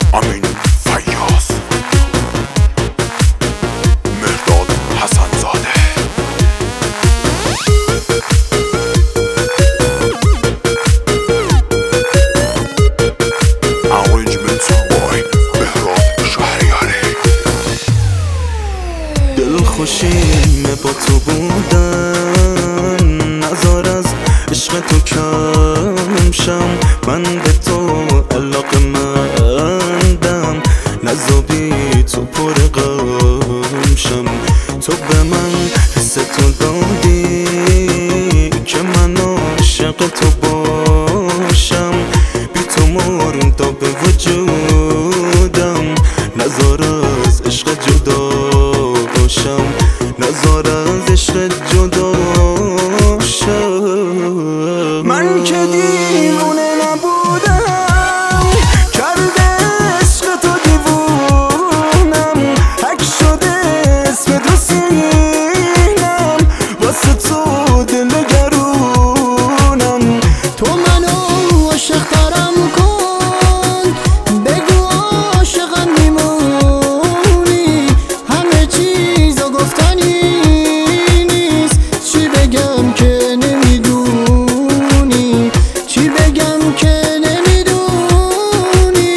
امین فیاض، مهرداد حسن‌زاده. Arrangement by مهراد شهریاری. دلخوشیم با تو بودن، نزار از عشق تو کم شم. من به تو علاقه‌مندم، نذابی تو پر غم شم. تو به من حس تو دادی که من عاشق تو باشم. بی تو مردا به وجودم، نزار از عشق جدا باشم، نزار از عشق جدا شم. من که دیوونه نبودم، کرده عشق تو دیوونم. حک شده اسم تو سینم، واسه تو دلگرونم. تو منو عاشق ترم کن، بگو عاشقم میمونی. همه چیزو گفتنی نیست، چی بگم که نمیدونی، چی بگم که نمیدونی.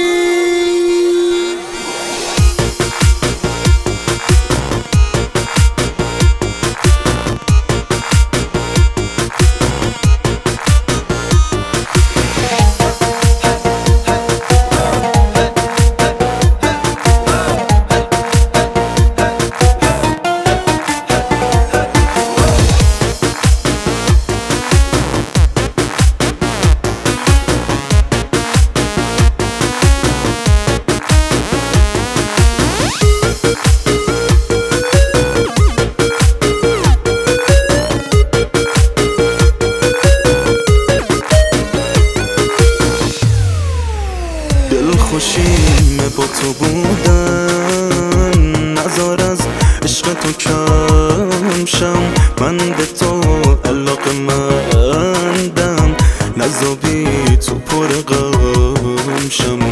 دلخوشیم با تو بودن، نزار از عشق تو کم شم. من به تو علاقه‌مندم، نذابی تو پر غم شم.